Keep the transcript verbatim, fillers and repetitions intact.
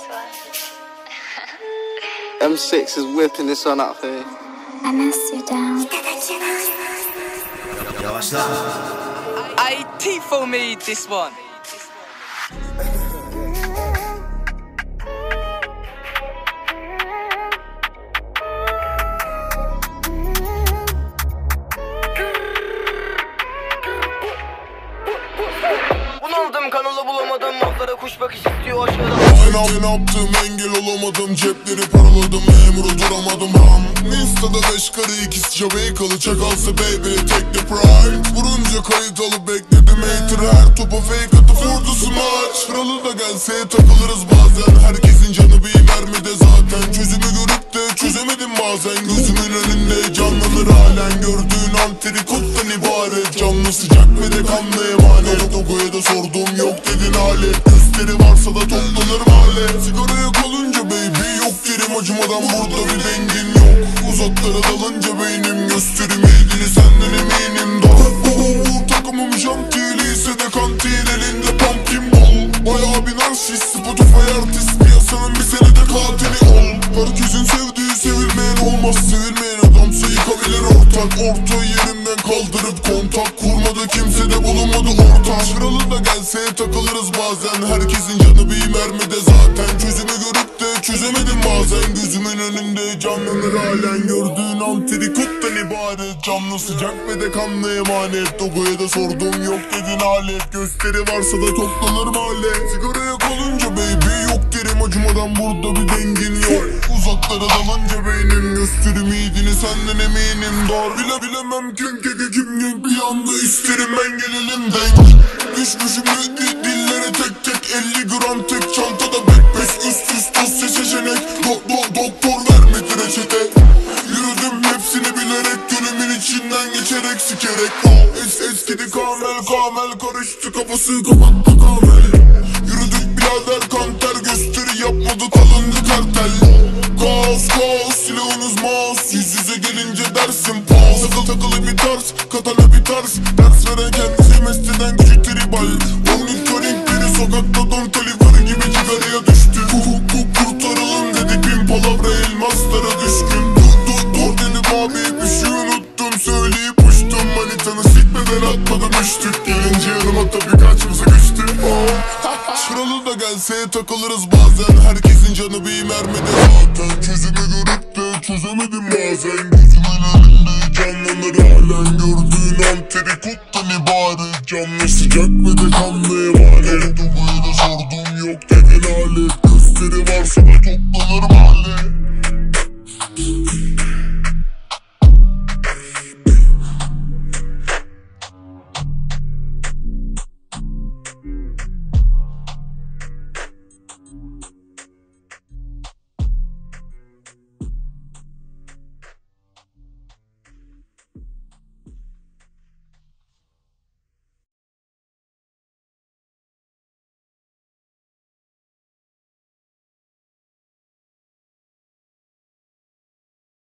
M six is whipping this one up here. I miss you down. Yavaşla. I Tifo made this one. Bunaldım, kanalı bulamadım, maflara kuş bakış istiyor aşağıda. Aynen ne yaptım, engel olamadım, cepleri paraladım, memuru duramadım ham. Insta'da beş karı ikisi Jamaikalı, çakalsa baby tek de prime. Vurunca kayıt alıp bekledim hater, her topa fake atıp vurdu smaç. Kralı da gelse takılırız bazen, herkesin canı bir mermide zaten. Çözümü görüp de çözemedim bazen, gözümün önünde canlanır halen. Gördüğün antrikottan ibaret, canlı sıcak ve de kanlı emanet. Togo'ya da sordum, yok dedin alet, gösteri varsa da toplanır mahalle. Sigaraya kalınca baby yok derim, acımadan burada bir dengin yok. Uzaklara dalınca beynim gösterim ilgili, senden eminim da. Bu takımım jantili ise de kantin, elinde pumpkin ball. Bayağı bir narsist, Spotify artist, piyasanın bir senede katili ol. Herkesin sevdiği sevilmeyen olmaz, sevilmeyen adamsa yıkabilir ortak. Orta yerimden kaldırıp kontak kurmadı, kimse de bulunmadı ortak. Kralı da gelse takılırız bazen, herkesin canı bir mermide zaten. Çözümü görüp de çözemedim bazen, gözümün önünde canlanır halen. Gördüğün antrikottan ibaret, canlı sıcak ve de kanlı emanet. Togo'ya da sordum, yok dedin alet, gösteri varsa da toplanır mahalle. Sigaraya kalınca baby yok derim, acımadan burada bir dengin yok. Uzaklara dalınca beynim gösterim iyiliğini, senden eminim dar. Bile bilemem kim keke kim gün, bir anda isterim ben gelelim denk. Düşmüşüm di dillere tek tek, elli gram tek çantada backpack. Üst üst dosya seçenek, do do doktor vermedi reçete. Yürüdüm hepsini bilerek, gönlümün içinden geçerek sikerek. Oh, es eskidi kamel kamel, karıştı kafası kapattı kamel. Yürüdük birader kanter, gösteri yapmadı kalındı kartel. Kaos kaos, silahınız mouse, yüz yüze gelince dersin pause. Sakıl takılı bir tarz, katana bir tarz, ders veren kendisi mesleden gücü tribal. Monitoring biri sokakta Don Toliver gibi cigaraya düştü. Kuk kuk kurtaralım dedik, bin palavra elmaslara düşkün. Dur dur dur dedim abi, bir şey unuttum söyleyip uçtum. Manitanı sikmeden atmadım üçtük, gelince yanıma tabi kaçımıza güçtü. Oh. Kralı da gelse takılırız bazen, herkesin canı bir mermide zaten. Çözümü görüp de çözemedim bazen, gözümün önünde canlanır halen. Gördüğün antrikottan ibaret, canlı sıcak ve de kanlı emanet. Togo'ya da sordum, yok dedin alet, gösteri varsa da toplanır mahalle.